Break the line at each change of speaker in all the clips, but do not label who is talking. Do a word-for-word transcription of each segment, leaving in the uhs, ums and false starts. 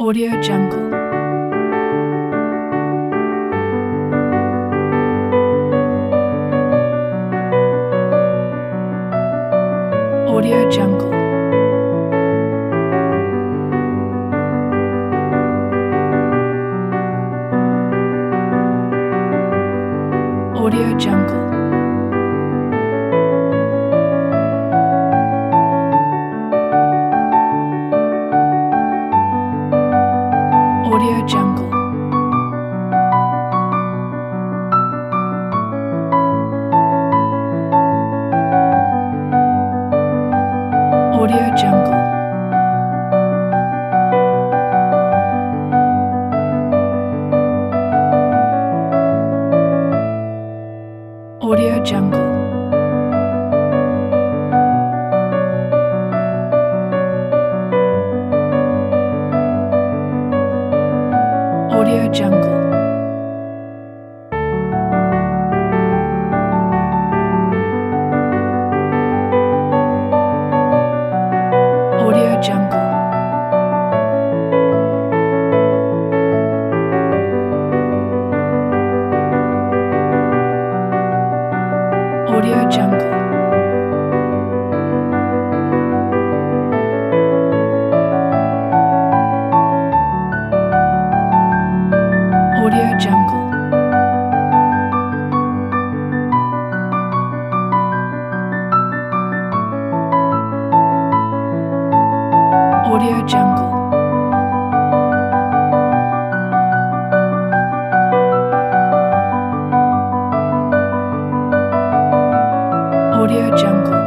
Audio Jungle. Audio Jungle. Audio Jungle. Audio Jungle. Audio Jungle. Audio Jungle. Audio Jungle. Audio Jungle. Audio Jungle. Audio Jungle. Audio Jungle. Audio Jungle.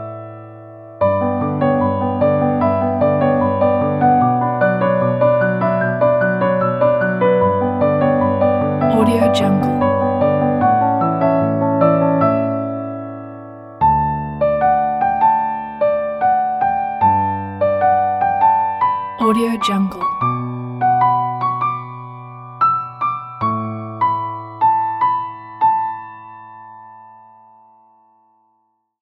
Audio Jungle. Audio Jungle.